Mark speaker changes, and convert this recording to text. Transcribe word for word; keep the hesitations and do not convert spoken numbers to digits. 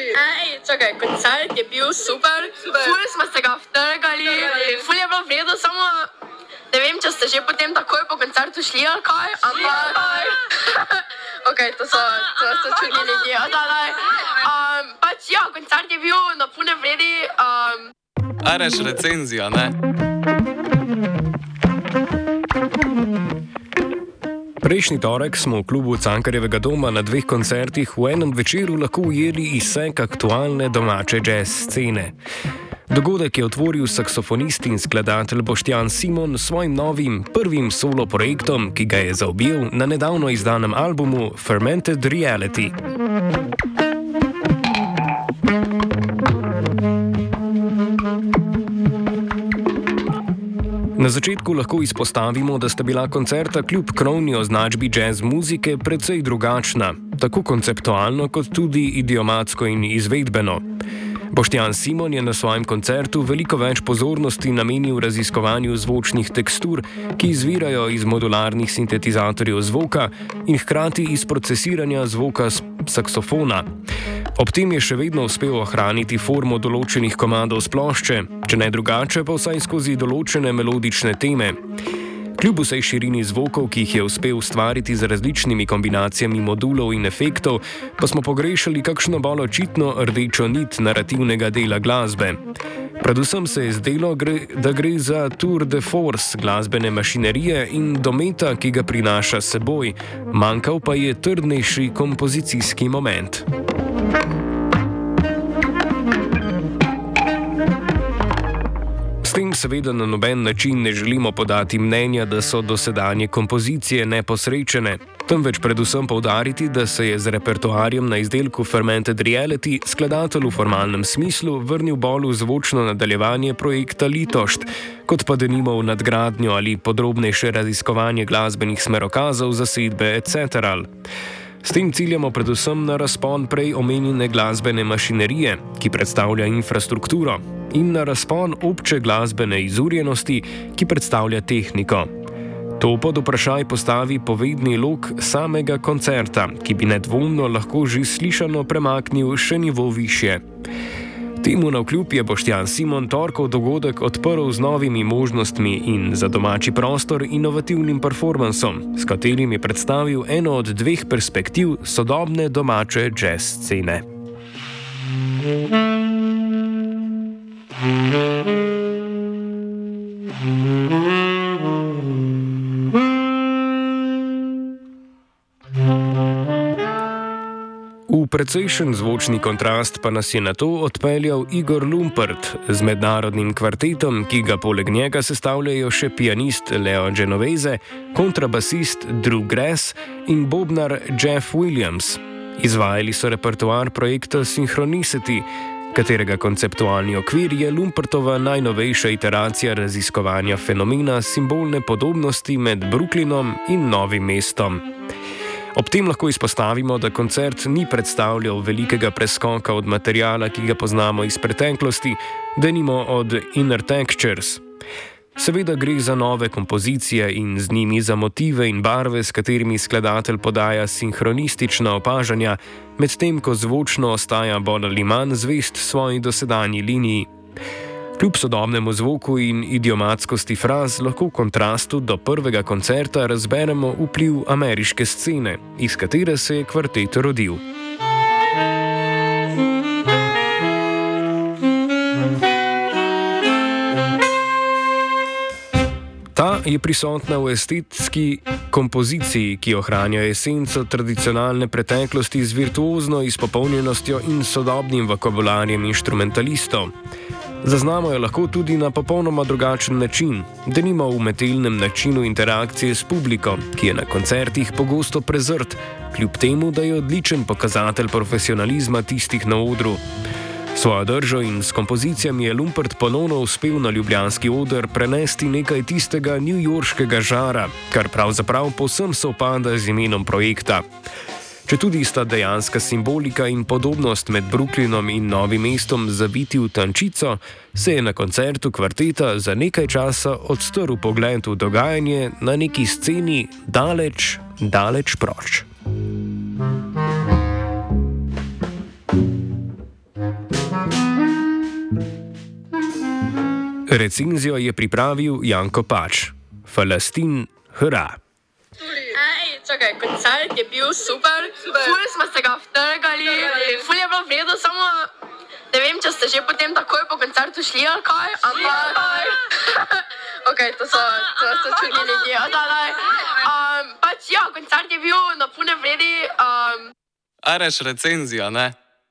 Speaker 1: Ej, čakaj, koncert je bil super, super. Ful smo se ga vtrgali, ful je bilo vredo, samo ne vem, če ste že potem takoj po koncertu šli ali kaj, ampak... ok, to so, to so čudni ljudje, da, da. Um, pač ja, koncert je bil na pune vredi. Um...
Speaker 2: A reš recenzija, ne?
Speaker 3: Prejšnji torek smo v klubu Cankarjevega doma na dveh koncertih v enem večeru lahko ujeli izsek aktualne domače jazz scene. Dogodek je otvoril saksofonist in skladatelj Boštjan Simon s svojim novim prvim solo projektom, ki ga je zaobjel na nedavno izdanem albumu Fermented Reality. Na začetku lahko izpostavimo, da sta bila koncerta kljub krovni označbi jazz muzike precej drugačna, tako konceptualno kot tudi idiomatsko in izvedbeno. Boštjan Simon je na svojem koncertu veliko več pozornosti namenil raziskovanju zvočnih tekstur, ki izvirajo iz modularnih sintetizatorjev zvoka in hkrati iz procesiranja zvoka saksofona. Ob tem je še vedno uspel ohraniti formo določenih komadov s plošče, če ne drugače pa vsaj skozi določene melodične teme. Kljub vsej širini zvokov, ki jih je uspel ustvariti z različnimi kombinacijami modulov in efektov, pa smo pogrešali kakšno bolj očitno rdečo nit narativnega dela glasbe. Predvsem se je zdelo, da gre za tour de force glasbene mašinerije in dometa, ki ga prinaša s seboj, manjkal pa je trdnejši kompozicijski moment. S tem seveda na noben način ne želimo podati mnenja, da so dosedanje kompozicije neposrečene, temveč predvsem poudariti, da se je z repertoarjem na izdelku Fermented Reality skladatelj v formalnem smislu vrnil bolj v zvočno nadaljevanje projekta Litošt, kot pa denimo v nadgradnjo ali podrobnejše raziskovanje glasbenih smerokazov, zasedbe et cetera. S tem ciljamo predvsem na razpon prej omenjene glasbene mašinerije, ki predstavlja infrastrukturo, in na razpon obče glasbene izurjenosti, ki predstavlja tehniko. To pod vprašaj postavi povedni lok samega koncerta, ki bi nedvomno lahko že slišano premaknil še nivo višje. Temu navkljub je Boštjan Simon torkov dogodek odprl z novimi možnostmi in za domači prostor inovativnim performansom, s katerim je predstavil eno od dveh perspektiv sodobne domače jazz scene. V precejšen zvočni kontrast pa nas je na to odpeljal Igor Lumpert z mednarodnim kvartetom, ki ga poleg njega sestavljajo še pianist Leo Genovese, kontrabasist Drew Grass in bobnar Jeff Williams. Izvajali so repertoar projekta Synchronicity, katerega konceptualni okvir je Lumpertova najnovejša iteracija raziskovanja fenomena simbolne podobnosti med Brooklynom in Novim mestom. Ob tem lahko izpostavimo, da koncert ni predstavljal velikega preskoka od materiala, ki ga poznamo iz preteklosti, denimo od Inner Textures. Seveda gre za nove kompozicije in z njimi za motive in barve, s katerimi skladatelj podaja sinhronistična opažanja, medtem ko zvočno ostaja bolj ali manj zvest svoji dosedanji liniji. Kljub sodobnemu zvoku in idiomatskosti fraz lahko v kontrastu do prvega koncerta razberemo vpliv ameriške scene, iz katere se je kvartet rodil. Ta je prisotna v estetski kompoziciji, ki ohranja esenco tradicionalne preteklosti z virtuozno izpopolnjenostjo in sodobnim vokabularjem inštrumentalistov. Zaznamo jo lahko tudi na popolnoma drugačen način, denimo v umetelnem načinu interakcije s publiko, ki je na koncertih pogosto prezrt, kljub temu, da je odličen pokazatelj profesionalizma tistih na odru. Svojo držo in s kompozicijami je Lumpert ponovno uspel na ljubljanski oder prenesti nekaj tistega newyorškega žara, kar pravzaprav povsem sovpada z imenom projekta. Četudi sta dejanska simbolika in podobnost med Brooklynom in Novim mestom zaviti v tančico, se je na koncertu kvarteta za nekaj časa odstrl pogled v dogajanje na neki sceni daleč, daleč proč. Recenzijo je pripravil Janko Pač. Falastin, hra.
Speaker 1: Ej, čakaj, koncert je bil super, ful smo se ga vtrgali, ful je bilo v redu, samo ne vem, če ste že potem takoj po koncertu šli ali kaj, ampak... Ok, to so, to so čudni ljudje, odalaj. Um, pač ja, koncert je bil na pune vredi. Um...
Speaker 2: Areš recenzija, ne?